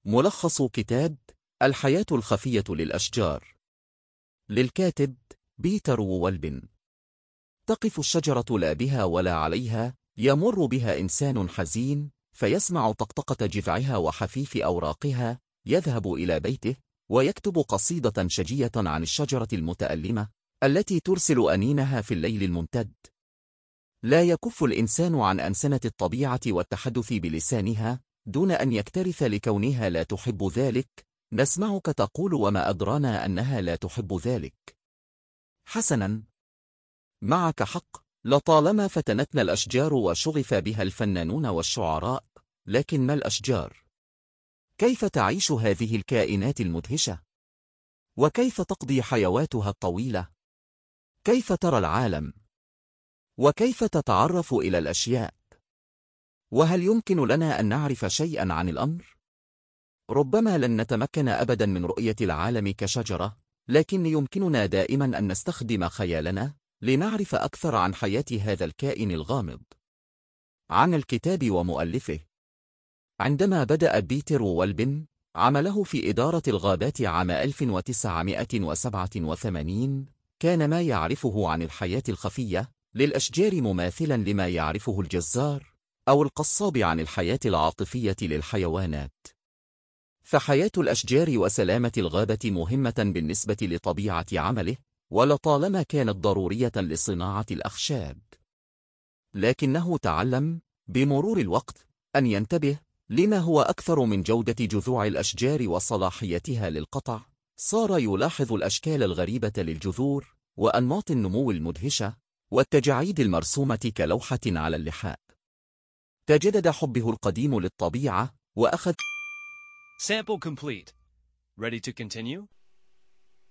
ملخص كتاب الحياة الخفية للأشجار للكاتب بيتر وولبن. تقف الشجرة لا بها ولا عليها، يمر بها إنسان حزين فيسمع طقطقة جذعها وحفيف أوراقها، يذهب إلى بيته ويكتب قصيدة شجية عن الشجرة المتألمة التي ترسل أنينها في الليل الممتد. لا يكف الإنسان عن أنسنة الطبيعة والتحدث بلسانها دون أن يكترث لكونها لا تحب ذلك. نسمعك تقول وما أدرانا أنها لا تحب ذلك. حسناً، معك حق، لطالما فتنتنا الأشجار وشغف بها الفنانون والشعراء، لكن ما الأشجار؟ كيف تعيش هذه الكائنات المدهشة؟ وكيف تقضي حيواتها الطويلة؟ كيف ترى العالم؟ وكيف تتعرف إلى الأشياء؟ وهل يمكن لنا أن نعرف شيئاً عن الأمر؟ ربما لن نتمكن أبداً من رؤية العالم كشجرة، لكن يمكننا دائماً أن نستخدم خيالنا لنعرف أكثر عن حياة هذا الكائن الغامض. عن الكتاب ومؤلفه. عندما بدأ بيتر وولبن عمله في إدارة الغابات عام 1987، كان ما يعرفه عن الحياة الخفية للأشجار مماثلاً لما يعرفه الجزار أو القصاب عن الحياة العاطفية للحيوانات. فحياة الأشجار وسلامة الغابة مهمة بالنسبة لطبيعة عمله، ولطالما كانت ضرورية لصناعة الأخشاب. لكنه تعلم بمرور الوقت أن ينتبه لما هو أكثر من جودة جذوع الأشجار وصلاحيتها للقطع. صار يلاحظ الأشكال الغريبة للجذور وأنماط النمو المدهشة والتجاعيد المرسومة كلوحة على اللحاء. تجدد حبه القديم للطبيعة وأخذ Sample complete. Ready to continue?